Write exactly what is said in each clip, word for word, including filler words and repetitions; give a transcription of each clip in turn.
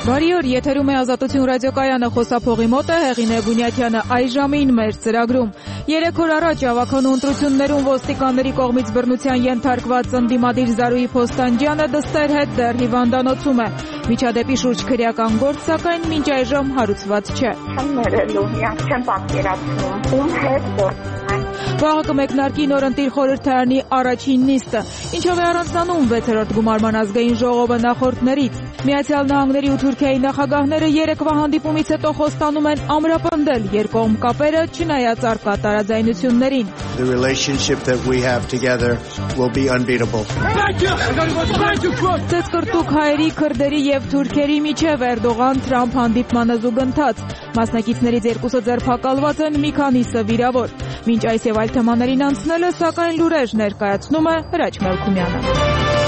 Բարի օր, եթերում է Ազատություն ռադիոկայանը, խոսափողի մոտ է Հեղինե Բունյաթյանը այս ժամին մեր ծրագրում։ Երեք օր առաջ ավականու ընտրություններում ոստիկանների կողմից բռնության ենթարկված ընդդիմադիր Զարուհի Փոստանջյանը դստեր հետ դեռ հիվանդանոցում է։ Միջադեպի շուրջ քրեական գործ, սակայն մինչ այժմ հարուցված չէ։ Չեմ ներելու, միակ չեմ պատկերացնում, ում հետ գործում են։ Վաղը կմեկնարկի նորընտիր խորհրդարանի առաջին նիստը, ինչով է առանձնանում վեցերորդ գումարման ազգային ժողովը նախորդներից։ Միացյալ Նահանգների ու Թուրքիայի նախագահները երեկվա հանդիպումից հետո խոստանում են ամրապնդել երկկողմ կապերը, չնայած առկա տարաձայնություններին։ The relationship that we have together will be unbeatable. Ծեծկրտուկ հայերի, քրդերի եւ թուրքերի միջև Էրդողան-Թրամփ հանդիպմանը զուգընթաց։ Մասնակիցներից երկուսը ձերբակալված են, մի քանիսը վիրավոր։ Մինչ այս եւ այլ թեմաներին անցնելը, սակայն լուրեր ներկայացնում է Հրաչ Մելքումյանը։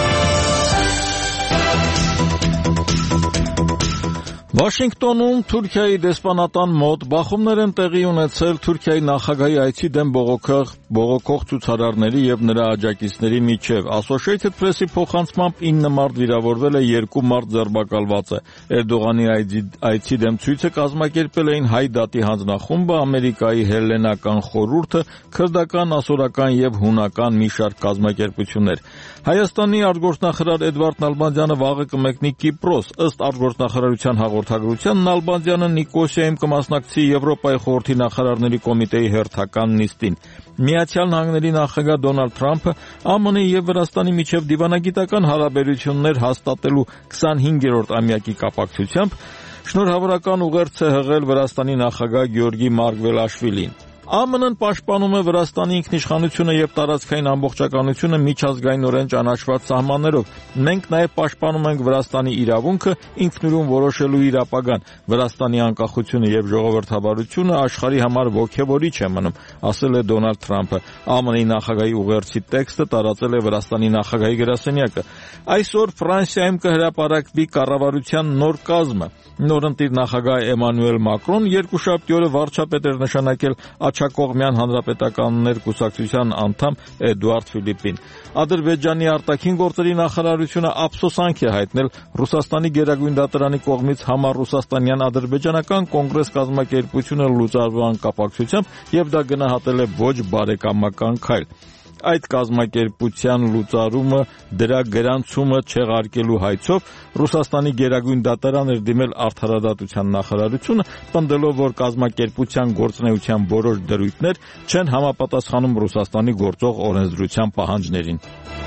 Վաշինգտոնում Թուրքիայի դեսպանատան մոտ բախումներ են տեղի ունեցել Թուրքիայի նախագահի այցի դեմ բողոքող բողոքող ցուցարարների եւ նրա աջակիցների միջև։ Associated Press-ի փոխանցմամբ ինը մարդ վիրավորվել է, երկու մարդ ձերբակալված է։ Էրդողանի այցի դեմ ցույցը կազմակերպել էին Հայ դատի հանձնախումբը, Ամերիկայի հելլենական խորհուրդը, քրդական, ասորական եւ հունական մի շարք կազմակերպություններ։ Հայաստանի արտգործնախարար Էդվարդ Նալբանդյանը վաղը կմեկնի Կիպրոս։ Ըստ արտգործնախարարության հաղորդագրության Նալբանդյանը Նիկոսիայում կմասնակցի Եվրոպայի խորհրդի նախարարների կոմիտեի հերթական նիստին։ Միացյալ Նահանգների նախագահ Դոնալդ Թրամփը ԱՄՆ-ի եւ Վրաստանի միջև դիվանագիտական հարաբերություններ հաստատելու քսանհինգերորդ ամյակի կապակցությամբ շնորհավորական ուղերձ է հղել Վրաստանի նախագահ Գեորգի Մարգվելաշվիլին։ ԱՄՆ-ն պաշտպանում է Վրաստանի ինքնիշխանությունը եւ տարածքային ամբողջականությունը միջազգայինորեն ճանաչված սահմաններով։ Մենք նաեւ պաշտպանում ենք Վրաստանի իրավունքը ինքնուրույն որոշելու իր ապագան։ Վրաստանի անկախությունը եւ ժողովրդավարությունը աշխարհի համար ոգևորիչ է մնում, ասել է Դոնալդ Թրամփը։ ԱՄՆ-ի նախագահի ուղերձի տեքստը տարածել է Վրաստանի նախագահի գրասենյակը։ Այսօր Ֆրանսիայում կհրապարակվի կառավարության նոր կազմը։ Նորընտիր նախագահ Էմանուել Մակրոն երկուշաբթի օրը վարչապետ էր նշանակել Աչակողմյան հանրապետականներ կուսակցության անդամ Էդուարդ Ֆիլիպին։ Ադրբեջանի արտաքին գործերի նախարարությունը ափսոսանք է հայտնել Ռուսաստանի Գերագույն դատարանի կողմից համառուսաստանյան ադրբեջանական կոնգրես կազմակերպությունը լուծարման կապակցությամբ եւ դա գնահատել է ոչ բարեկամական քայլ։ Այդ կազմակերպության լուծարումը դրա գրանցումը չեղարկելու հայցով Ռուսաստանի Գերագույն դատարան էր դիմել Արդարադատության նախարարությունը, պնդելով, որ կազմակերպության գործունեության որոշ դրույթներ չեն համապատասխանում Ռուսաստանի գործող օրենսդրության պահանջներին։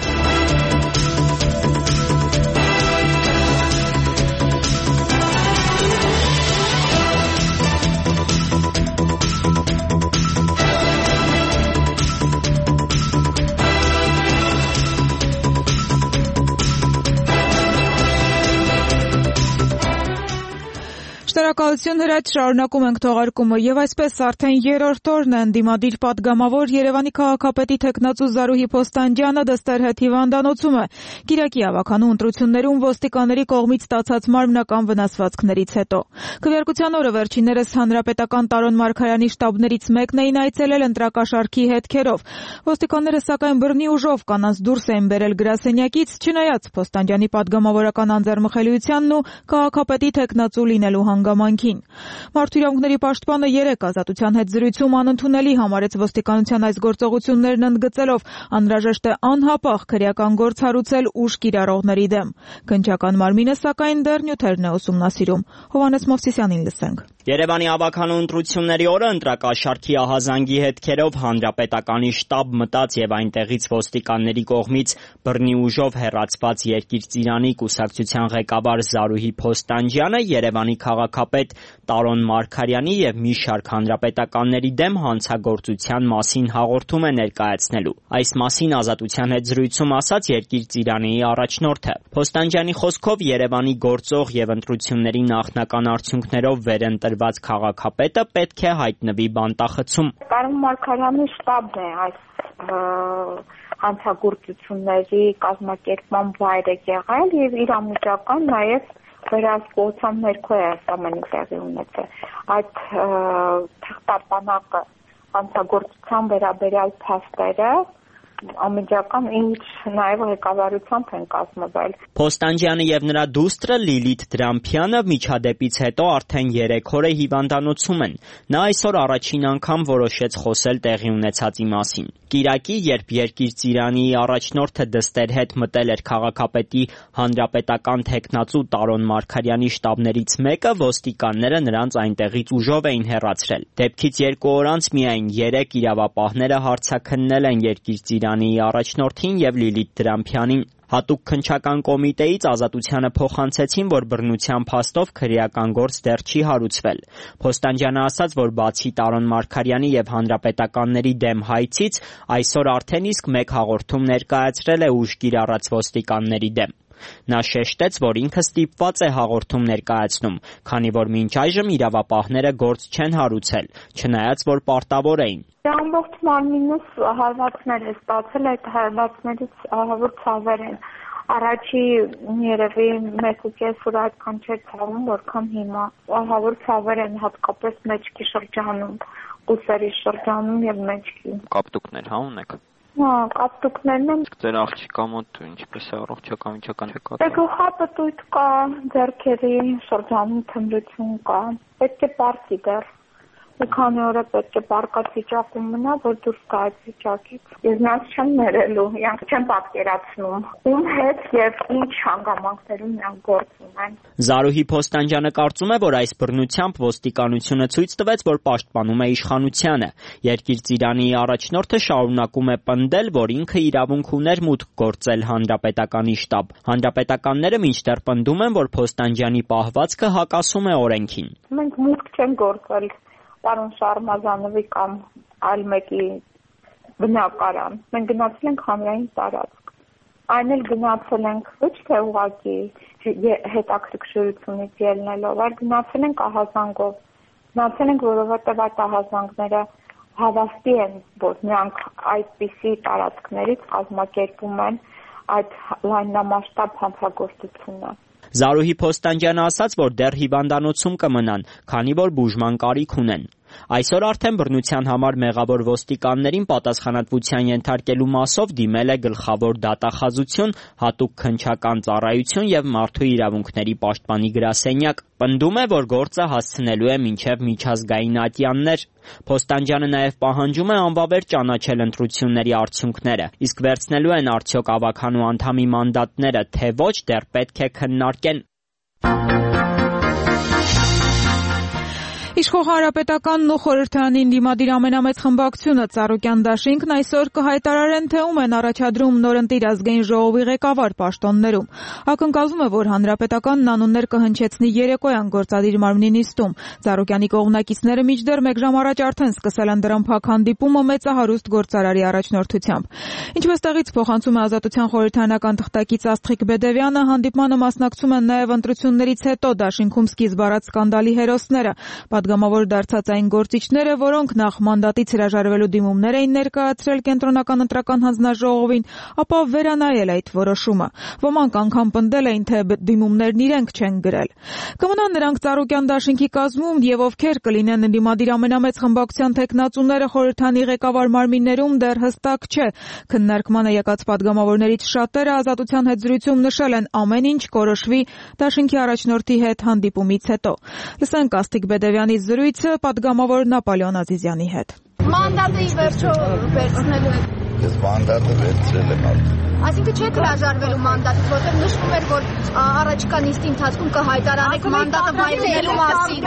Շնորհակալություն Հրաչ, շարունակում ենք թողարկումը եւ այսպես արդեն երրորդ օրն է ընդդիմադիր падգամավոր Երևանի քաղաքապետի թեկնածու Զարուհի Փոստանջյանը դստեր հետ հիվանդանոցում է։ Կիրակի ավականու ընտրություններում ոստիկանների կողմից ստացած մարմնական վնասվածքներից հետո։ Քվեարկության օրը վերջիններս հանրապետական Տարոն Մարգարյանի շտաբներից մեկն էին այցելել ընտրակաշառքի հետքերով։ Ոստիկանները սակայն բռնի ուժով կանանց դուրս էին բերել գրասենյակից, չնայած Փոստանջյանի падգամավորական անձեռմխելիությանն ու քաղաքապետի թեկնածու լինելու հանգամանքին։ Մարդու իրավունքների պաշտպանը երեկ Ազատության հետ զրույցում անընդունելի համարեց ոստիկանության այս գործողություններն ընդգծելով անհրաժեշտ է անհապաղ քրեական գործ հարուցել ուժ կիրառողների դեմ։ Քննչական մարմինը սակայն դեռ նյութերն է ուսումնասիրում։ Հովհաննես Մովսիսյանին լսենք։ Երևանի ավականու ընտրությունների օրը ընտրակաշառքի ահազանգի հետքերով հանրապետականի շտաբ մտած եւ այնտեղից ոստիկանների կողմից բռնի ուժով հեռացված Երկիր ծիրանի կուսակցության ղեկավար Զարուհի Փոստանջյանը Երևանի քաղաքապետ Տարոն Մարգարյանի եւ մի շարք հանրապետականների դեմ հանցագործության մասին հաղորդում է ներկայացնելու։ Այս մասին Ազատության հետ զրույցում ասաց Երկիր ծիրանի առաջնորդը։ Փոստանջյանի խոսքով Երևանի գործող եւ ընտրությունների նախնական արդյունքներով վերընտրված քաղաքապետը պետք է հայտնվի բանտախցում։ Տարոն Մարգարյանի շտաբն է այս հանցագործությունների կազմակերպման վայրը եղել եւ իրավիճական նաեւ վերահսկողության ներքո է այս ամենը տեղի ունեցել։ Այդ թղթապանակը հանցագործության վերաբերյալ փաստերը ամիջական ինչ նաև ղեկավարությամբ են կազմվել։ Փոստանջյանը եւ նրա դուստրը Լիլիթ Դրամփյանը միջադեպից հետո արդեն երեք օր է հիվանդանոցում են։ Նա այսօր առաջին անգամ որոշեց խոսել տեղի ունեցածի մասին։ Կիրակի, երբ Երկիր ծիրանի առաջնորդը դստեր հետ մտել էր քաղաքապետի հանրապետական թեկնածու Տարոն Մարգարյանի շտաբներից մեկը, ոստիկանները նրանց այնտեղից ուժով էին հեռացրել։ Դեպքից երկու օր անց միայն երեք իրավապահները հարցաքննել են Երկիր ծիրանի առաջնորդին եւ Լիլիթ Դրամփյանին։ Հատուկ քննչական կոմիտեից ազատությանը փոխանցեցին, որ բռնության փաստով քրեական գործ դեռ չի հարուցվել։ Փոստանջյանը ասաց, որ բացի Տարոն Մարգարյանի եւ հանրապետականների դեմ հայցից, այսօր արդեն իսկ մեկ հաղորդում ներկայացրել է ուժ կիրառած ոստիկանների դեմ։ Նա շեշտեց, որ ինքը ստիպված է հաղորդում ներկայացնում, քանի որ մինչ այժմ իրավապահները գործ չեն հարուցել, չնայած որ պարտավոր էին։ Ամբողջ մարմինս հարվածներ է ստացել, այդ հարվածներից ահավոր ցավեր են։ Առաջի երևի մեկ ու կես օր այդքան չէր ցավում, որքան հիմա։ Ահավոր ցավեր են հատկապես մեջքի շրջանում, ուսերի շրջանում եւ մեջքի։ Կապտուկներ հա ունեք։ Հա, կապտուկներն են։ Ձեր աղջիկա մոտ ինչպես է առողջական վիճակը չկա։ Գլխապտույտ կա, ձեռքերի շրջանում թմրություն կա։ Պետք է պարտի դեռ։ Մի քանի օր պետք է պարկած վիճակում մնա, որ դուրս գա այդ վիճակից։ Ես նրանց չեմ ներելու, իրանք չեն պատկերացնում ում հետ եւ ինչ հանգամանքներում նրանք գործ ունեն։ Զարուհի Փոստանջյանը կարծում է, որ այս բռնությամբ ոստիկանությունը ցույց տվեց, որ պաշտպանում է իշխանությանը։ Երկիր ծիրանի առաջնորդը շարունակում է պնդել, որ ինքը իրավունք ուներ մուտք գործել հանրապետականի շտաբ։ Հանրապետականները մինչդեռ պնդում են, որ Փոստանջյանի պահվածքը հակասում է օրենքին։ Մենք մուտք չենք գործել Պարոն Շարմազանովի կամ այլ մեկի բնակարան։ Մենք գնացել ենք հանրային տարածք։ Այն էլ գնացել ենք ոչ թե ուղղակի հետաքրքրությունից ելնելով, այլ գնացել ենք ահազանգով։ Գնացել ենք, որովհետև այդ ահազանգները հավաստի են, որ նրանք այդպիսի տարածքներից կազմակերպում են այդ լայնամասշտաբ հանցագործությունը։ Զարուհի Փոստանջյանը ասաց, որ դեռ հիվանդանոցում կմնան, քանի որ բուժման կարիք ունեն։ Այսօր արդեն բռնության համար մեղավոր ոստիկաններին պատասխանատվության ենթարկելու մասով դիմել է գլխավոր դատախազություն, հատուկ քննչական ծառայություն եւ մարդու իրավունքների պաշտպանի գրասենյակ։ Պնդում է, որ գործը հասցնելու է մինչև միջազգային ատյաններ։ Փոստանջյանը նաև պահանջում է անվավեր ճանաչել ընտրությունների արդյունքները, իսկ վերցնելու են արդյոք ավականու անդամի մանդատները, թե ոչ, դեռ պետք է քննարկեն։ Իշխող Հանրապետականն ու Խորհրդարանին դիմադիր ամենամեծ խմբակցությունը Ծառուկյան դաշինքն այսօր կհայտարարեն, թե ում են առաջադրում նորընտիր ազգային ժողովի ղեկավար պաշտոններում։ Ակնկալվում է, որ Հանրապետականն անուններ կհնչեցնի երեկոյան գործադիր մարմնի նիստում։ Ծառուկյանի կողմնակիցները մինչդեռ մեկ ժամ առաջ արդեն սկսել են դրան փակ հանդիպումը մեծահարուստ գործարարի առաջնորդությամբ։ Ինչպես տեղից փոխանցում է Ազատության խորհրդարանական թղթակից Աստղիկ Բեդևյանը, հանդիպմանը մասնակցում են նաև ընտրություններից հետո դաշինքում սկիզբ առած սկանդալի հերոսները։ Պատգամավոր դարձած այն գործիչները, որոնք նախ մանդատից հրաժարվելու դիմումներ էին ներկայացրել կենտրոնական ընտրական հանձնաժողովին, ապա վերանայել այդ որոշումը։ Ոմանք անգամ պնդել էին, թե դիմումներն իրենք չեն գրել։ Կմնան նրանք Ծառուկյան դաշինքի կազմում եւ ովքեր կլինեն դիմադիր ամենամեծ խմբակցության տեխնացուները խորհրդանի ղեկավար մարմիններում դեռ հստակ չէ։ Քննարկմանը եկած պատգամավորներից շատերը Ազատության հետ զրույցում նշել են ամեն ինչ կորոշվի դաշինքի առաջնորդի հետ հանդիպումից հետո։ Լսենք Աստղիկ Բեդևյանի զրույցը պատգամավոր Նապոլեոն Ազիզյանի հետ։ Մանդատը ի վերջո վերցնելու եք։ Ես մանդատը վերցրել եմ արդեն։ Այսինքն չեք հրաժարվելու մանդատից, որտեղ նշվում էր, որ առաջիկա նիստի ընթացքում կհայտարանեք մանդատը վայելելու մասին։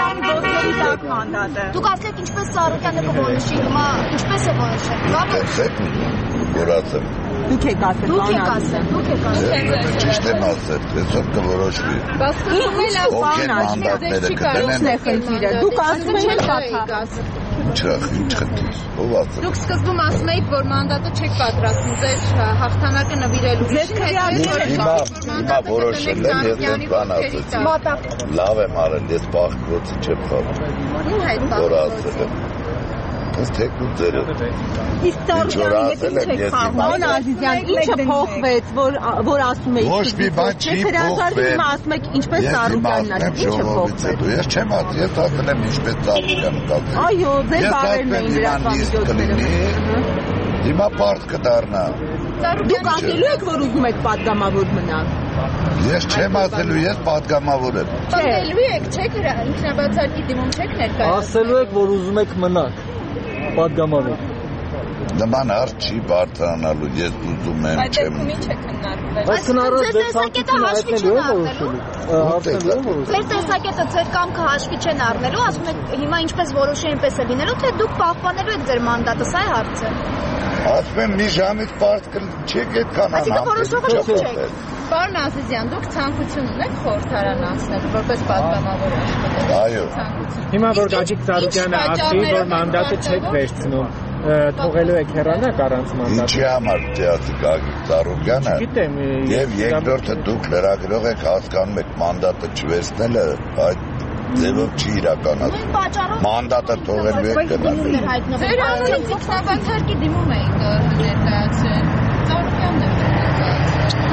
Դուք ասեք ինչպես Ծառուկյանը կորոշի, հիմա ինչպես է որոշել։ Տեսեք, որ ասեմ։ Դուք եք ասել, դուք եք ասել, դուք եք ասել։ Ճիշտ եմ ասել, այսօր կորոշվի։ Բասկությունն է մանդատները կդնեն։ Դուք ասում եք Չէ, ինչ խնդիր։ Ով ասել։ Դուք սկզբում ասում եք, որ մանդատը չեք պատրաստվում ձեր հաղթանակը նվիրելու։ Հիմա հիմա որոշել եմ, ես այդ բան ասեցի։ Լավ եմ արել, ես բախկրոցի չեմ խաղում։ Ու հետ Որ ասել եմ։ Ես թեկուզ ձերը։ Իսկ Ծառուկյանը եթե չեք խաղում, Ազիզյան, ինչը փոխվեց, որ որ ասում եք։ Ոչ մի բան չի փոխվել։ Ասում եք ինչպես Ծառուկյանն է, ինչը փոխվեց։ Ես չեմ ասել, ես ասել եմ ինչպես Ծառուկյանը կասել։ Այո, ձեր բարերն էին լրատվամիջոցները։ Հիմա բարդ կդառնա։ Դուք ասելու եք, որ ուզում եք падգամավոր մնալ։ Ես չեմ ասելու, ես падգամավոր եմ։ Ասելու եք, չեք ինքնաբացարկի դիմում չեք ներկայացնում։ Ասելու եք, որ ուզում եք մնալ падգամավոր։ Նման հարց չի բարձրանալու, ես ուզում եմ, չեմ ուզում։ Այս տեսակետը հաշվի չեն առնելու։ Ձեր տեսակետը ձեր կամքը հաշվի չեն առնելու, ասում եք հիմա ինչպես որոշի այնպես է լինելու, թե դուք պահպանելու եք ձեր մանդատը, սա է հարցը։ Ասում եմ մի ժամից բարդ չեք այդքան անհամբեր։ Պարոն Ազիզյան, դուք ցանկություն ունեք խորհրդարան անցնել որպես падգամավոր աշխատող։ Այո։ Հիմա որ Գագիկ Ծառուկյանը ասի, որ մանդատը չեք վերցնում, թողելու եք հեռանալ առանց մանդատի։ Ինչի համար դիացի Գագիկ Ծառուկյանը։ Չգիտեմ։ Եվ երկրորդը դուք լրագրող եք հասկանում եք մանդատը չվերցնելը, այդ ձևով չի իրականացվում։ Մանդատը թողելու եք գնալու։ Ձեր անունից ինքնաբացարկի դիմում էիք ներկայացրել։ Ծառուկյանն է ներկայացրել։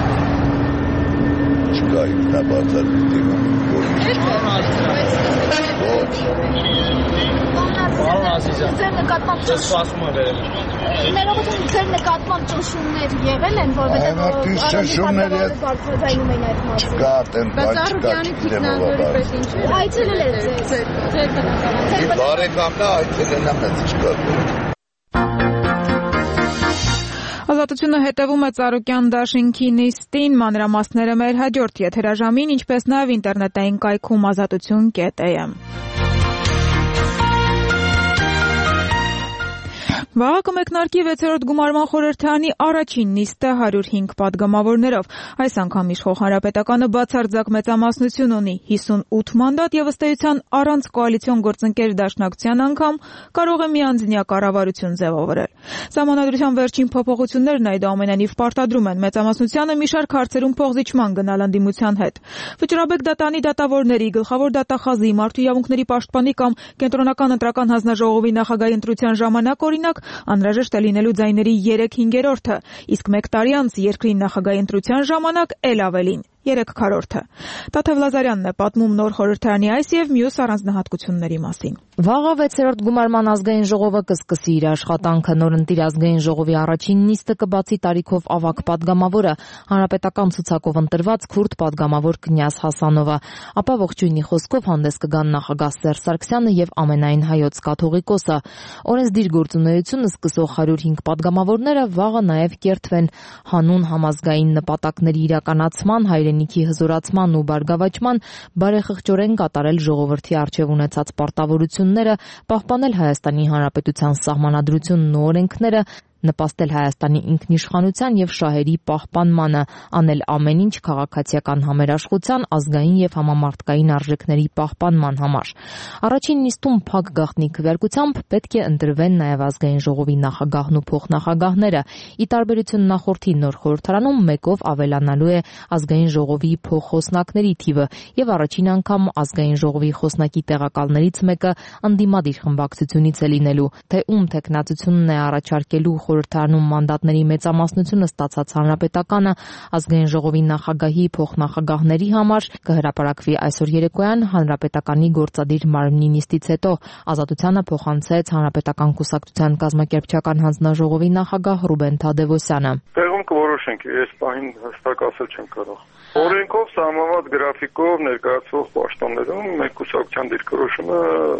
Չկա ինքնաբացարկի դիմում, ոչ։ Պարոն Ազիզյան, ձեր նկատմամբ ես սպասում եմ վերել։ Ներողություն, ձեր նկատմամբ ճնշումներ եղել են, որովհետև ճնշումներ չկա, տեն բան չկա, չգիտեմ այցելել եք ձեր բարեկամն է, այցելել եմ, չկա։ Ազատությունը հետևում է Ծառուկյան դաշինքի նիստին, մանրամասները մեր հաջորդ եթերաժամին, ինչպես նաև ինտերնետային կայքում ազատություն կետ am։ Վաղը կմեկնարկի վեցերորդ գումարման խորհրդարանի առաջին նիստը հարյուր հինգ падգամավորներով։ Այս անգամ իշխող հանրապետականը բացարձակ մեծամասնություն ունի, հիսունութ մանդատ եւ ըստ էության առանց կոալիցիոն գործընկեր դաշնակցության անգամ կարող է միանձնյա կառավարություն ձևավորել։ Սահմանադրության վերջին փոփոխություններն այդուամենայնիվ պարտադրում են մեծամասնությանը մի շարք հարցերում փոխզիջման գնալ ընդդիմության հետ։ Վճռաբեկ դատանի դատավորների, գլխավոր դատախազի, մարդու իրավունքների պաշտպանի կամ կենտրոնական ընտրական հանձնաժողովի նախագահի ընտրության ժամանակ օրինակ անհրաժեշտ է լինելու ձայների երեք հինգերորդը, իսկ մեկ տարի անց երկրի նախագահի ընտրության ժամանակ էլ ավելին, երեք քառորդը։ Տաթև Լազարյանն է պատմում նոր խորհրդարանի այս եւ մյուս առանձնահատկությունների մասին։ Վաղը վեցերորդ գումարման ազգային ժողովը կսկսի իր աշխատանքը, նորընտիր ազգային ժողովի առաջին նիստը կբացի տարիքով ավագ падգամավորը, հանրապետական ցուցակով ընտրված քուրդ падգամավոր Կնյազ Հասանովը, ապա ողջույնի խոսքով հանդես կգան նախագահ Սերժ Սարգսյանը եւ ամենայն հայոց կաթողիկոսը։ Օրենսդիր գործունեությունը սկսող հարյուր հինգ падգամավորները վաղը նաեւ կերտվեն հանուն համազգային նպատակների իրականացման, հայրենիքի հզորացման ու բարգավաճման, բարեխղճորեն կատարել ժողովրդի առջև ունեցած պարտավորությունները, պահպանել Հայաստանի Հանրապետության սահմանադրությունն ու օրենքները, նպաստել Հայաստանի ինքնիշխանության եւ շահերի պահպանմանը, անել ամեն ինչ քաղաքացիական համերաշխության, ազգային եւ համամարտկային արժեքների պահպանման համար։ Առաջին նիստում փակ գաղտնի քվեարկությամբ պետք է ընտրվեն նաեւ ազգային ժողովի նախագահն ու փոխնախագահները։ Ի տարբերություն նախորդի նոր խորհրդարանում մեկով ավելանալու է ազգային ժողովի փոխխոսնակների թիվը եւ առաջին անգամ ազգային ժողովի խոսնակի տեղակալներից մեկը ընդդիմադիր խմբակցությունից է լինելու, թե ում տեխնացությունն է առաջարկելու խորհրդարանում մանդատների մեծամասնությունը ստացած հանրապետականը ազգային ժողովի նախագահի փոխնախագահների համար կհրապարակվի այսօր երեկոյան հանրապետականի գործադիր մարմնի նիստից հետո։ Ազատությանը փոխանցեց հանրապետական կուսակցության կազմակերպչական հանձնաժողովի նախագահ Ռուբեն Թադևոսյանը։ Տեղում կորոշենք, ես պահին հստակ ասել չեմ կարող։ Օրենքով սահմանված գրաֆիկով ներկայացվող պաշտոններում մեր կուսակցության դիրքորոշումը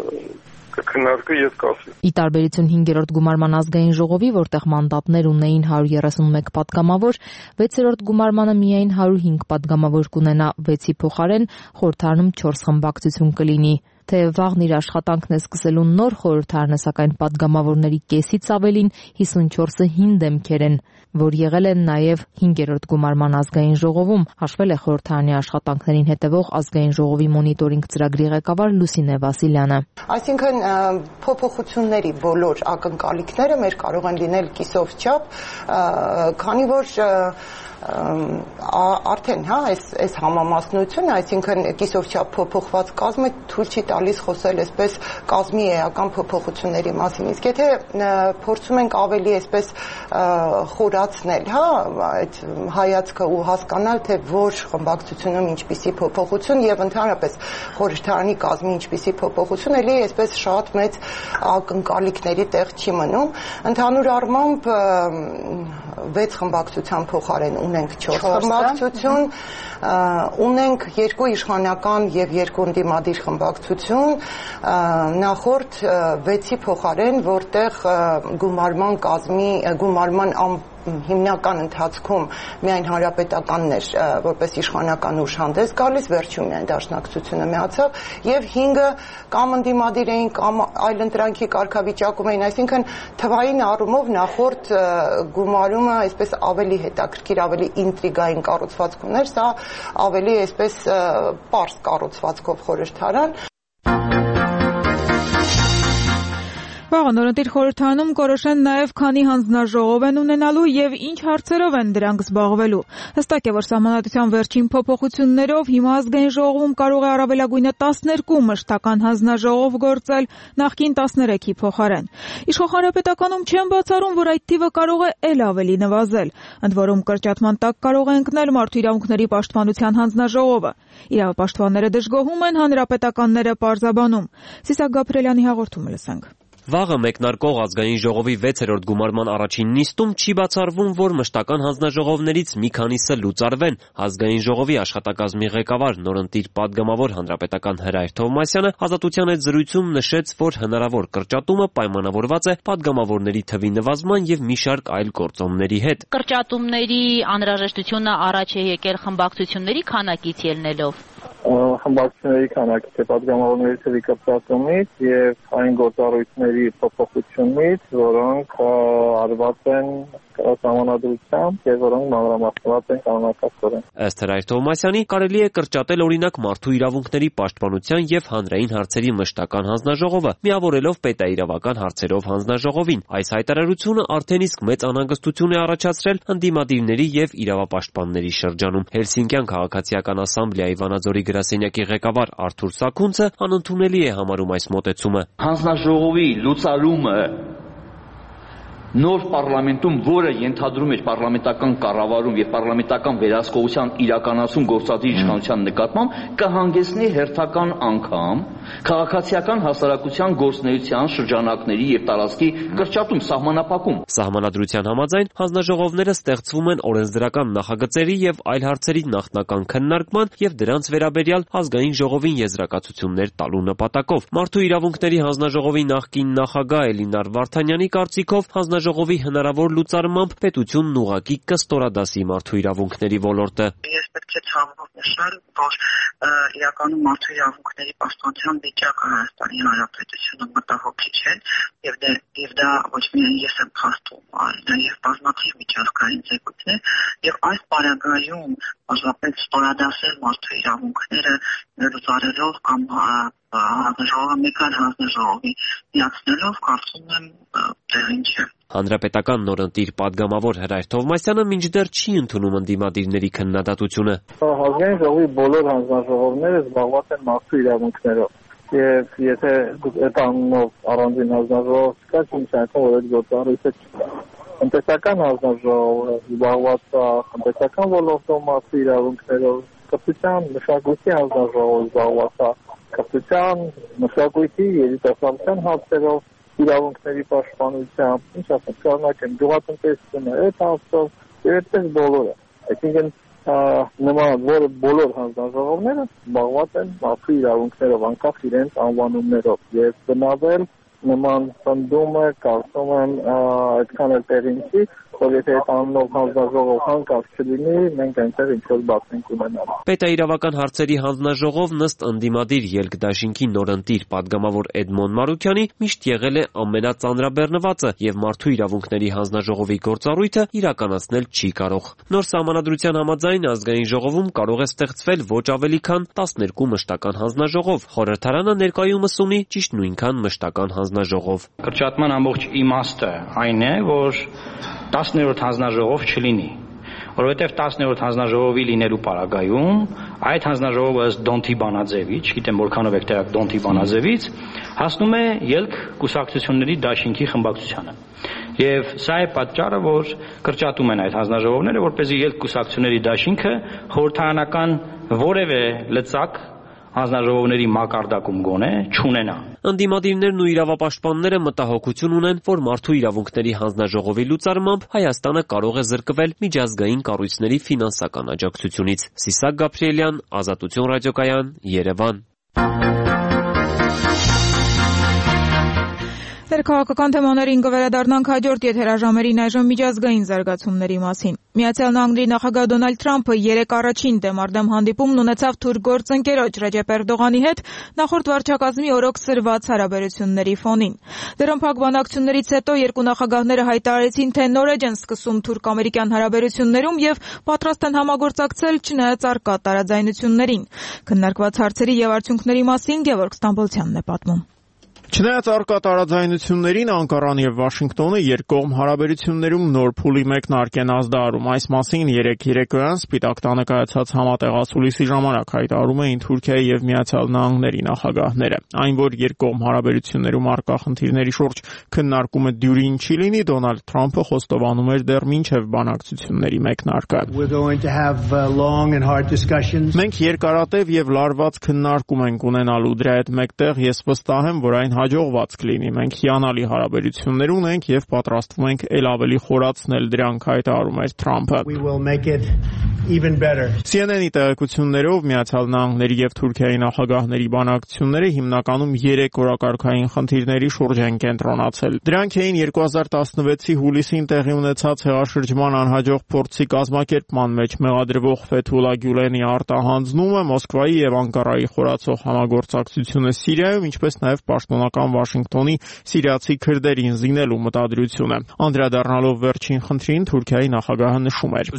կքննարկվի եւ կասվի։ Ի տարբերություն հինգերորդ գումարման ազգային ժողովի, որտեղ մանդատներ ունեին հարյուր երեսունմեկ падգամավոր, վեցերորդ գումարմանը միայն հարյուր հինգ падգամավոր կունենա, վեցի փոխարեն խորհրդարանում չորս խմբակցություն կլինի։ Թեև վաղն իր աշխատանքն է սկսելու նոր խորհրդարանը, սակայն падգամավորների կեսից ավելին հիսունչորսը հին դեմքեր են, որ եղել են նաև հինգերորդ գումարման ազգային ժողովում, հաշվել է խորհրդարանի աշխատանքներին հետևող ազգային ժողովի մոնիտորինգ ծրագրի ղեկավար Լուսինե Վասիլյանը։ Այսինքն փոփոխությունների բոլոր ակնկալիքները մեր կարող են լինել կիսով չափ, քանի որ արդեն հա այս այս համամասնությունը, այսինքն կիսով չափ փոփոխված կազմը թույլ չի տալիս խոսել այսպես կազմի էական փոփոխությունների մասին։ Իսկ եթե փորձում ենք ավելի այսպես խորացնել, հա, այդ հայացքը ու հասկանալ, թե որ խմբակցությունում ինչպիսի փոփոխություն եւ ընդհանրապես խորհրդարանի կազմի ինչպիսի փոփոխություն, ելի այսպես շատ մեծ ակնկալիքների տեղ չի մնում։ Ընդհանուր առմամբ վեց խմբակցության փոխարեն ունենք չորս խմբակցություն, ունենք երկու իշխանական եւ երկու ընդդիմադիր խմբակցություն, նախորդ վեցի փոխարեն, որտեղ գումարման կազմի գումարման հիմնական ընթացքում միայն հանրապետականն էր որպես իշխանական ուժ հանդես գալիս, վերջում միայն դաշնակցությունը միացավ եւ հինգը կամ ընդդիմադիր էին կամ այլ ընտրանքի կարգավիճակում էին, այսինքն թվային առումով նախորդ գումարումը այսպես ավելի հետաքրքիր, ավելի ինտրիգային կառուցվածք ուներ, սա ավելի այսպես պարզ կառուցվածքով խորհրդարան։ Վաղը նորընտիր խորհրդարանում կորոշեն նաև քանի հանձնաժողով են ունենալու եւ ինչ հարցերով են դրանք զբաղվելու։ Հստակ է, որ Սահմանադրության վերջին փոփոխություններով հիմա ազգային ժողովում կարող է առավելագույնը տասներկու մշտական հանձնաժողով գործել նախկին տասներեքի փոխարեն։ Իշխող հանրապետականում չեն բացառում, որ այդ թիվը կարող է ել ավելի նվազել, ընդ որում կրճատման տակ կարող է ընկնել Մարդու իրավունքների պաշտպանության հանձնաժողովը։ Իրավապաշտպանները դժգոհում են, հանրապետականները պարզաբանում։ Սիսակ Գաբրելյանի հաղորդումը լսենք։ Վաղը մեկնարկող ազգային ժողովի վեցերորդ գումարման առաջին նիստում չի բացառվում, որ մշտական հանձնաժողովներից մի քանիսը լուծարվեն։ Ազգային ժողովի աշխատակազմի ղեկավար նորընտիր պատգամավոր հանրապետական Հրայր Թովմասյանը Ազատության հետ զրույցում նշեց, որ հնարավոր կրճատումը պայմանավորված է պատգամավորների թվի նվազման եւ մի շարք այլ գործոնների հետ։ Կրճատումների անհրաժեշտությունը առաջ է եկել խմբակցությունների քանակից ելնելով։ Խմբակցությունների քանակից, թե պատգամավորների թվի կրճատումից եւ այն գործառույթների փոփոխությունից, որոնք արված են Սահմանադրությամբ եւ որոնք մանրամասնված են կանոնակարգորեն։ Ըստ Հրայր Թովմասյանի, կարելի է կրճատել օրինակ Մարդու իրավունքների պաշտպանության եւ հանրային հարցերի մշտական հանձնաժողովը, միավորելով պետաիրավական հարցերով հանձնաժողովին։ Այս հայտարարությունը արդեն իսկ մեծ անհանգստություն է առաջացրել ընդդիմադիրների եւ իրավապաշտպանների շրջանում։ Հելսինկյան քաղաքացիական ասամբլեայի Վանաձորի գրասենյակի ղեկավար Արթուր Սաքունցը անընդունելի է համարում այս մոտեցումը։ Հանձնաժողովի լուծարումը նոր պարլամենտում, որը ենթադրում էր պարլամենտական կառավարում եւ պարլամենտական վերահսկողության իրականացում գործադիր իշխանության նկատմամբ, կհանգեցնի հերթական անգամ քաղաքացիական հասարակության գործունեության շրջանակների եւ տարածքի կրճատում, սահմանափակում։ Սահմանադրության համաձայն հանձնաժողովները ստեղծվում են օրենսդրական նախագծերի եւ այլ հարցերի նախնական քննարկման եւ դրանց վերաբերյալ ազգային ժողովին եզրակացություններ տալու նպատակով։ Մարդու իրավունքների հանձնաժողովի նախկին նախագահ Էլինար Վարդանյանի կարծիքով հանձնաժողովի հնարավոր լուծարմամբ պետությունն ուղղակի կստորադասի մարդու իրավունքների ոլորտը։ Ես պետք է ցավով նշել, որ իրականում մարդու իրավունքների պաշտպանության վիճակը Հայաստանի Հանրապետությունում մտահոգիչ է եւ դա եւ դա ոչ միայն ես եմ փաստում, այլ նաեւ բազմաթիվ միջազգային ձեռքբերումներ եւ այս պարագայում բազմապես ստորադասել մարդու իրավունքները լուծարելով կամ հանձնաժողովը մեկ այլ հանձնաժողովի միացնելով, կարծում եմ տեղին չէ։ Հանրապետական նորընտիր պատգամավոր Հրայր Թովմասյանը մինչդեռ չի ընդունում ընդդիմադիրների քննադատությունը։ Ազգային ժողովի բոլոր հանձնաժողովները զբաղված են մարդու իրավունքներով եւ եթե այդ անունով առանձին հանձնաժողով չկա, ինչ այնքան որ այդ գործառույթը չկա։ Տնտեսական հանձնաժողովը զբաղված է տնտեսական ոլորտում մարդու իրավունքներով, կրթության մշակույթի հանձնաժողովը զբաղված է կրթության, մշակույթի, երիտասարդության հարցերով, իրավունքների պաշտպանությամբ, ինչ ասեմ, շարունակեն գյուղատնտեսությունը, այդ հարցով եւ այդպես բոլորը։ Այսինքն նման որ բոլոր հանձնաժողովները զբաղված են մարդու իրավունքներով, անկախ իրենց անվանումներով եւ բնավել նման ընդդումը կարծում եմ այդքան էլ տեղին չի, որ եթե այդ անունով հանձնաժողով հանկարծ չլինի, մենք այնտեղ ինչ-որ բաց ենք ունենալ։ Պետաիրավական հարցերի հանձնաժողովն ըստ ընդդիմադիր ելք-դաշինքի նորընտիր պատգամավոր Էդմոն Մարուքյանի միշտ եղել է ամենածանրաբեռնվածը եւ մարդու իրավունքների հանձնաժողովի գործառույթը իրականացնել չի կարող։ Նոր սահմանադրության համաձայն ազգային ժողովում կարող է ստեղծվել ոչ ավելի քան տասներկու մշտական հանձնաժողով։ Խորհրդարանը ներկայումս ունի ճիշտ նույնքան մշտական հանձնաժողով։ Կրճատման ամբողջ իմաստը այն է, որ տասներորդ հանձնաժողով չլինի։ որովհետև տասներորդ հանձնաժողովի լինելու պարագայում այդ հանձնաժողովը ըստ Դոնթի բանաձևի, չգիտեմ որքանով եք տեղյակ Դոնթի բանաձևից, հասնում է ելք կուսակցությունների դաշինքի խմբակցությանը։ Եվ սա է պատճառը, որ կրճատում են այդ հանձնաժողովները, որպեսզի ելք կուսակցությունների դաշինքը խորհրդարանական որևէ լծակ հանձնաժողովների մակարդակում գոնե չունենա։ Ընդդիմադիրներն ու իրավապաշտպանները մտահոգություն ունեն, որ մարդու իրավունքների հանձնաժողովի լուծարմամբ Հայաստանը կարող է զրկվել միջազգային կառույցների ֆինանսական աջակցությունից։ Սիսակ Գաբրիելյան, Ազատություն ռադիոկայան, Երևան։ Ներքաղաքական թեմաներին կվերադառնանք հաջորդ եթերաժամերին այժմ միջազգային զարգացումների մասին։ Միացյալ Նահանգների նախագահ Դոնալդ Թրամփը երեկ առաջին դեմարդեմ հանդիպումն ունեցավ թուրք գործընկերոջ Ռեջեփ Էրդողանի հետ նախորդ վարչակազմի օրոք սրված հարաբերությունների ֆոնին։ Դրանփակ բանակցություններից հետո երկու նախագահները հայտարարեցին, թե նորեջ են սկսում թուրք-ամերիկյան հարաբերություններում եւ պատրաստ են համագործակցել չնայած առկա տարաձայնություններին։ Քննարկված հարցերի եւ արդյունքների մասին Գևորգ Ստամբոլցյանն է պատմում։ Չնայած առկա տարաձայնություններին Անկարան եւ Վաշինգտոնը երկկողմ հարաբերություններում նոր փուլի մեկնարկ են ազդարարում։ Այս մասին երեկ երեկոյան Սպիտակ տանը կայացած համատեղացուլիսի ժամանակ հայտարարում էին Թուրքիայի եւ Միացյալ Նահանգների նախագահները։ Այն, որ երկկողմ հարաբերություններում առկա խնդիրների շուրջ քննարկումը դյուրին չի լինի, Դոնալդ Թրամփը խոստովանում էր դեռ մինչեւ բանակցությունների մեկնարկը։ Մենք երկարատև եւ լարված քննարկում ենք ունենալու, դրա հետ մեկտեղ ես վստահ եմ, որ այն հաջողված կլինի։ Մենք հիանալի հարաբերություններ ունենք եւ պատրաստվում ենք ել ավելի խորացնել դրանք, հայտարարում էր Թրամփը։ Սի Էն Էն-ի տեղեկություններով Միացյալ Նահանգների եւ Թուրքիայի նախագահների բանակցությունները հիմնականում երեք օրակարգային խնդիրների շուրջ են կենտրոնացել։ Դրանք էին երկու հազար տասնվեցի հուլիսին տեղի ունեցած հեղաշրջման անհաջող փորձի կազմակերպման մեջ մեղադրվող Ֆեթուլա Գյուլենի արտահանձնումը, Մոսկվայի եւ Անկարայի խորացող համագործակցությունը Սիրիայում, ինչպես նաեւ պաշտոնական Վաշինգտոնի սիրիացի քրդերին զինելու մտադրությունը։ Անդրադառնալով վերջին խնդրին, Թուրքիայի նախագահը նշում էր.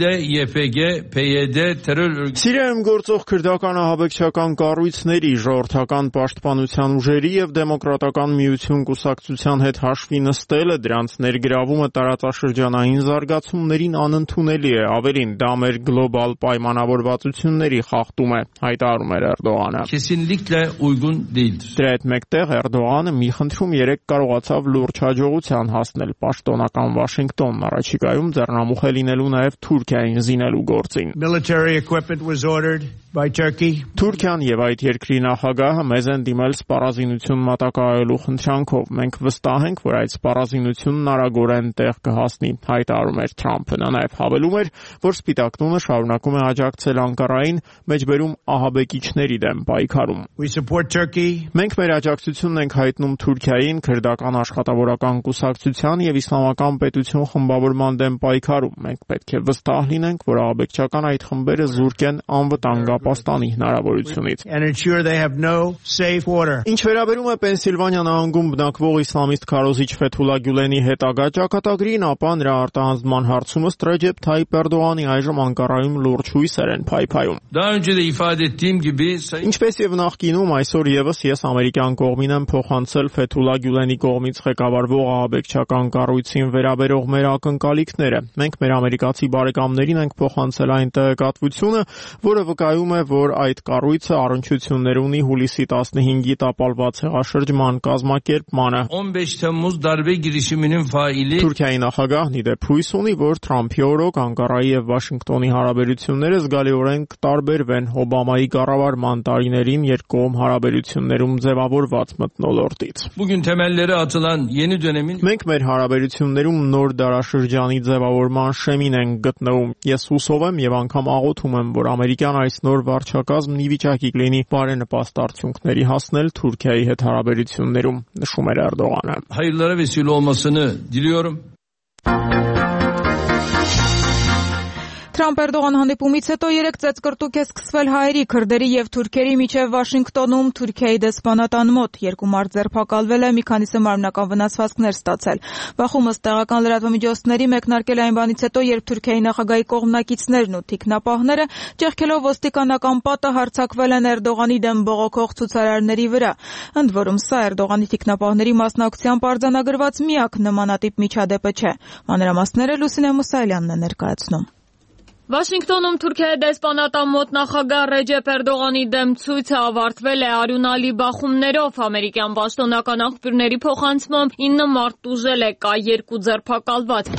Սիրիայում գործող քրդական ահաբեկչական կառույցների, ժողովրդական պաշտպանության ուժերի եւ Դեմոկրատական միություն կուսակցության հետ հաշվի նստելը, դրանց ներգրավումը տարածաշրջանային զարգացումներին անընդունելի է, ավելին դա մեր գլոբալ պայմանավորվածությունների խախտում է, հայտարարում էր Էրդողանը։ Դրա հետ մեկտեղ Էրդողանը մի խնդրում երեկ կարողացավ լուրջ հաջողության հասնել պաշտոնական Վաշինգտոնն առաջիկայում ձեռնամուխ է լինելու նաեւ Թուրքիային զինելու գործին։ Թուրքիան եւ այդ երկրի նախագահը մեզ են դիմել սպառազինություն մատակարարելու խնդրանքով։ Մենք վստահ ենք, որ այդ սպառազինությունն արագորեն տեղ կհասնի, հայտարարում էր Թրամփը։ Նա նաեւ հավելում էր, որ Սպիտակ տունը շարունակում է աջակցել Անկարային մեջբերում ահաբեկիչների դեմ պայքարում։ Մենք մեր աջակցությունն ենք հայտնում Թուրքիային քրդական աշխատավորական կուսակցության եւ իսլամական պետություն խմբավորման դեմ պայքարում։ Մենք պետք է վստահ լինենք, որ ահաբեկչական այդ խմբերը զուրկ են անվտանգ ապաստանի հնարավորությունից։ Ինչ վերաբերում է Պենսիլվանիա նահանգում բնակվող իսլամիստ քարոզիչ Ֆեթուլա Գյուլենի հետագա ճակատագրին, ապա նրա արտահանձնման հարցում ըստ Ռեջեփ Թայիփ Էրդողանի այժմ Անկարայում լուրջ հույսեր են փայփայում։ Ինչպես եւ նախկինում, այսօր եւս ես ամերիկյան կողմին եմ փոխանցել Ֆեթուլա Գյուլենի կողմից ղեկավարվող ահաբեկչական կառույցին վերաբերող մեր ակնկալիքները։ Մենք մեր ամերիկացի բարեկամներին ենք փոխանցել այն տեղեկատվությունը, որը վկայում է, որ այդ կառույցը առնչություններ ունի հուլիսի տասնհինգի տապալված հեղաշրջման կազմակերպմանը։ Թուրքիայի նախագահն ի դեպ հույս ունի, որ Թրամփի օրոք Անկարայի եւ Վաշինգտոնի հարաբերությունները զգալիորեն կտարբերվեն Օբամայի կառավարման տարիներին երկկողմ հարաբերություններում ձևավորված մթնոլորտից։ Մենք մեր հարաբերություններում նոր դարաշրջանի ձևավորման շեմին ենք գտնվում։ Ես հուսով եմ եւ անգամ աղոթում եմ, որ ամերիկյան այս նոր վարչակազմն ի վիճակի կլինի բարենպաստ արդյունքների հասնել Թուրքիայի հետ հարաբերություններում, նշում էր Էրդողանը։ Թրամփ-Էրդողան հանդիպումից հետո երեք ծեծկռտուք է սկսվել հայերի, քրդերի եւ թուրքերի միջև Վաշինգտոնում Թուրքիայի դեսպանատան մոտ։ Երկու մարդ ձերբակալվել է, մի քանիսը մարմնական վնասվածքներ ստացել։ Բախում ըստ տեղական լրատվամիջոցների մեկնարկել այն բանից հետո, երբ Թուրքիայի նախագահի կողմնակիցներն ու թիկնապահները ճեղքելով ոստիկանական պատը հարձակվել են Էրդողանի դեմ բողոքող ցուցարարների վրա։ Ընդ որում սա Էրդողանի թիկնապահների մասնակցությամբ արձանագրված միակ նմանատիպ միջադեպը չէ։ Մանրամասները Լուսինե Մուսայելյանն է ներկայացնում։ Վաշինգտոնում Թուրքիայի դեսպանատան մոտ նախագահ Ռեջեփ Էրդողանի դեմ ցույցը ավարտվել է արյունալի բախումներով։ Ամերիկյան պաշտոնական աղբյուրների փոխանցմամբ ինը մարդ տուժել է, կա երկու ձերբակալված։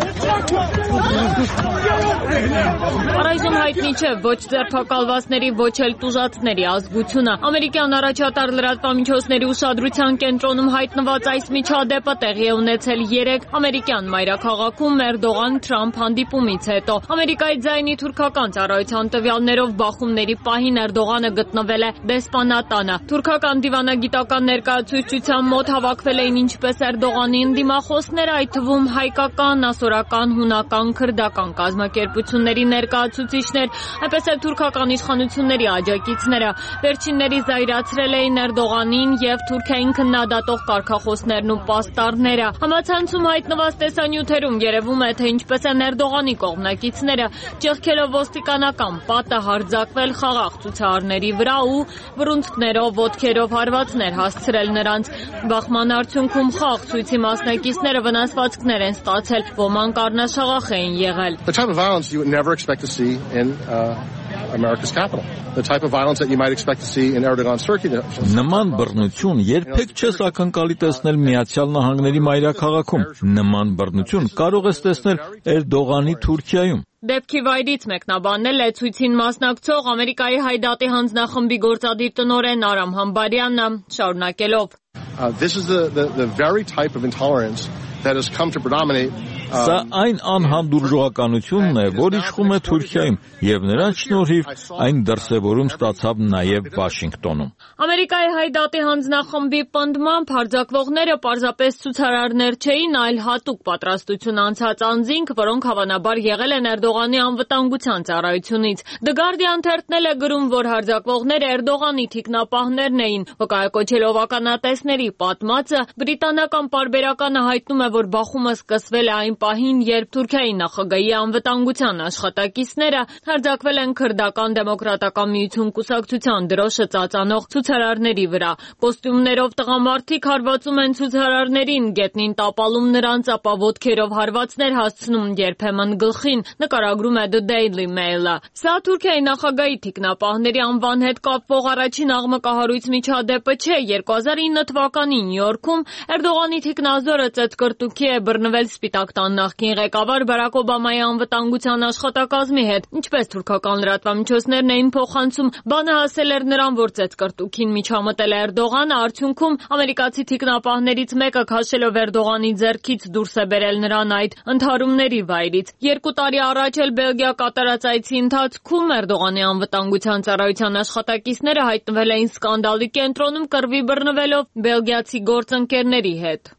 Առայժմ հայտնի չէ ոչ ձերբակալվածների, ոչ էլ տուժածների ազգությունը։ Ամերիկյան առաջատար լրատվամիջոցների ուշադրության կենտրոնում հայտնված այս միջադեպը տեղի է ունեցել երեկ ամերիկյան մայրաքաղաքում Էրդողան-Թրամփ հանդիպումից հետո։ Ամերիկայի ձայնի թուրքական ծառայության տվյալներով բախումների պահին Էրդողանը գտնվել է դեսպանատանը։ Թուրքական դիվանագիտական ներկայացուցչության մոտ հավաքվել էին ինչպես Էրդողանի ընդդիմախոսները, այդ թվում հայկական, ասորական, հունական, քրդական կազմակերպությունների ներկայացուցիչներ, այնպես էլ թուրքական իշխանությունների աջակիցները։ Վերջինների զայրացրել էին Էրդողանին եւ Թուրքիային քննադատող կարգախոսներն ու պաստառները։ Համացանցում հայտնված տեսանյութերում երևում է, թե ինչպես են Էրդողանի կողմնակիցները ճեղքելով ոստիկանական պատը հարձակվել խաղաղ ցուցարարների վրա ու բռունցքներով, ոտքերով հարվածներ հասցրել նրանց։ Բախման արդյունքում խաղ ցույցի մասնակիցները վնասվածքներ են ստացել, ոմանք առնաշաղախ էին եղել։ The type of violence you would never expect to see in uh, America's capital. The type of violence that you might expect to see in Erdogan's Turkey. Նման բռնություն երբեք չես ակնկալի տեսնել Միացյալ Նահանգների մայրաքաղաքում։ Նման բռնություն կարող ես տեսնել Էրդողանի Թուրքիայում։ Դեպքի վայրից մեկնաբանել է ցույցին մասնակցող Ամերիկայի Հայդատի հանձնախմբի գործադիր տնօրեն Արամ Համբարյանը, շարունակելով. This is the the the very type of intolerance that has come to predominate. Սա այն անհանդուրժողականությունն է, որ իշխում է Թուրքիայում, եւ նրանց շնորհիվ այն դրսեւորում ստացավ նաեւ Վաշինգտոնում։ Ամերիկայի Հայդատի հանձնախմբի պնդմամբ հարձակվողները պարզապես ցուցարարներ չէին, այլ հատուկ պատրաստություն անցած անձինք, որոնք հավանաբար եղել են Էրդողանի անվտանգության ծառայությունից։ The Guardian թերթն է գրում, որ հարձակվողները Էրդողանի թիկնապահներն էին, վկայակոչելով ականատեսների պատմածը։ Բրիտանական պարբերականը հայտնում է, որ բախումը սկսվել է այն պահին, երբ Թուրքիայի նախագահի անվտանգության աշխատակիցները հարձակվել են քրդական դեմոկրատական միություն կուսակցության դրոշը ծածանող ցուցարարների վրա։ Կոստյումներով տղամարդիկ հարվածում են ցուցարարներին, գետնին տապալում նրանց, ապա ոտքերով հարվածներ հասցնում, երբեմն գլխին, նկարագրում է The Daily Mail-ը։ Սա Թուրքիայի նախագահի թիկնապահների անվան հետ կապվող առաջին աղմկահարույց միջադեպը չէ։ երկու հազար ինը թվականի Նյու Յորքում Էրդողանի թիկնազորը ծեծկրտուքի է բռնվել Սպիտակ տան նախկին ղեկավար Բարակ Օբամայի անվտանգության աշխատակազմի հետ։ Ինչպես թուրքական լրատվամիջոցներն էին փոխանցում, բանը հասել էր նրան, որ ծեծկրտուքին միջամտել է Էրդողանը, արդյունքում ամերիկացի թիկնապահներից մեկը քաշելով Էրդողանի ձեռքից դուրս է բերել նրան այդ ընդհարումների վայրից։ Երկու տարի առաջ էլ Բելգիա կատարած այցի ընթացքում Էրդողանի անվտանգության ծառայության աշխատակիցները հայտնվել էին սկանդալի կենտրոնում կռվի բռնվելով բելգիացի գործընկերների հետ։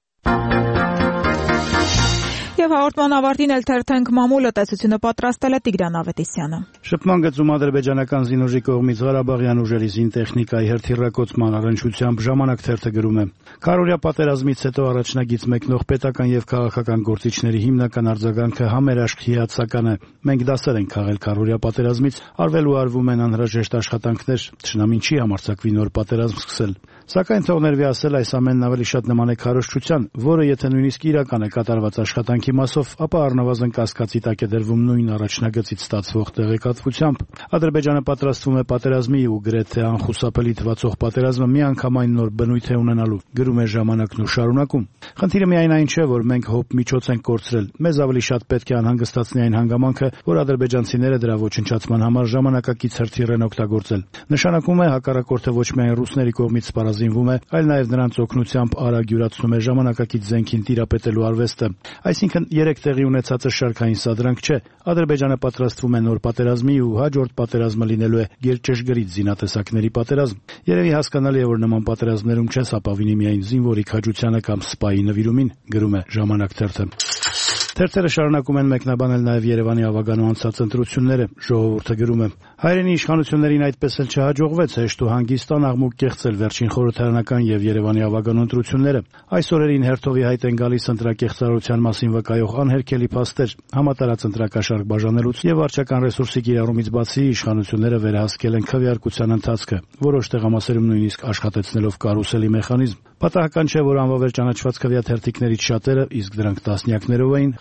Եվ հաղորդման ավարտին էլ թերթենք մամուլը տեսությունը պատրաստել է Տիգրան Ավետիսյանը։ Շփման գծում ադրբեջանական զինուժի կողմից Ղարաբաղյան ուժերի զինտեխնիկայի հերթիրակոծման առնչությամբ ժամանակ թերթը գրում է. Քարորյա պատերազմից հետո առաջնագից մեկնող պետական եւ քաղաքական գործիչների հիմնական արձագանքը համերաշխ հիացական է։ Մենք դասեր ենք քաղել քարորյա պատերազմից, արվել ու արվում են անհրաժեշտ աշխատանքներ, թշնամին չի համարձակվի նոր պատերազմ սկսել։ Սակայն թող ներվի ասել, այս ամենն ավելի շատ նման է քարոզչության, որը եթե նույնիսկ իրական է կատարված աշխատանքի մասով, ապա առնվազն կասկածի տակ է դրվում նույն առաջնագծից ստացվող տեղեկատվությամբ։ Ադրբեջանը պատրաստվում է պատերազմի ու գրեթե անխուսափելի թվացող պատերազմը միանգամայն նոր բնույթ է ունենալու, գրում է ժամանակն ու շարունակում։ Խնդիրը միայն այն չէ, որ մենք հոբ միջոց ենք կորցրել։ Մեզ ավելի շատ պետք է անհանգստացնի այն հանգամանքը, որ ադրբեջանցիները դրա ոչնչացման համար ժամանակակից հրթիռ են օգտագործել։ Նշանակում է հակառակորդը ոչ միայն ռուսների կողմից սպառազինվում է, այլ նաև նրանց օգնությամբ արագ յուրացնում է ժամանակակից զենքին տիրապետելու արվեստը։ Այսինքն երեք տեղի ունեցածը շարքային սադրանք չէ։ Ադրբեջանը պատրաստվում է նոր պատերազմի ու հաջորդ պատերազմը լինելու է գերճշգրիտ զինատեսակների պատերազմ։ Երևի հասկանալի է, որ նման պատերազմներում չես ապավինի միայն զինվորի քաջությանը կամ սպայի նվիրումին, գրում է ժամանակ թերթը։ Թերթերը շարունակում են մեկնաբանել նաև Երևանի ավագանու անցած ընտրությունները, ժողովուրդը գրում է. Հայրենի իշխանություններին այդպես էլ չհաջողվեց հեշտ ու հանգիստ աղմուկ կեղծել վերջին խորհրդարանական եւ Երևանի ավագանու ընտրությունները։ Այս օրերին հերթովի հայտ են գալիս ընտրակեղծարարության մասին վկայող անհերքելի փաստեր, համատարած ընտրակաշարք բաժանելուց եւ վարչական ռեսուրսի կիրառումից բացի իշխանությունները վերահսկել են քվեարկության ընթացքը, որոշ տեղամասերում նույնիսկ աշխատեցնելով կարուսելի մեխանիզմ։ Պատահական չէ, որ անվավեր ճանաչված քվեաթերթիկներից շատերը, իսկ դրանք տասնյակներով էին,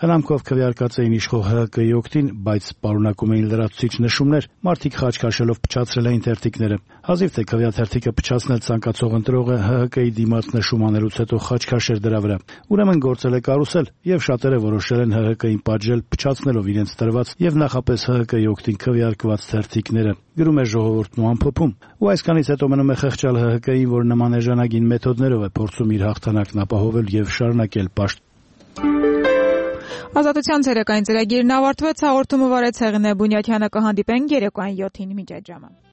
Հնամքով քվեարկած էին իշխող Հ Հ Կի օգտին, բայց պարունակում էին լրացուցիչ նշումներ, մարդիկ խաչ քաշելով փչացրել էին թերթիկները։ Հազիվ թե քվեաթերթիկը փչացնել ցանկացող ընտրողը Հ Հ Կի դիմաց նշում անելուց հետո խաչ քաշեր դրա վրա։ Ուրեմն գործել է կարուսել, եւ շատերը որոշել են Հ Հ Կին պատժել փչացնելով իրենց տրված եւ նախապես Հ Հ Կի օգտին քվեարկված թերթիկները։ Գրում է ժողովուրդն ու ամփոփում։ Ու այսքանից հետո մնում է խղճալ Հ Հ Կին, որ նման էժանագին մեթոդներով է փորձում իր հաղթանակն ապահովել եւ շարունակել պաշտ։ Ազատության ցերեկային ծրագիրն ավարտվեց, հաղորդումը վարեց Հեղինե Բունյաթյանը, կհանդիպենք երեկոյան յոթին, մինչ այդ ժամը։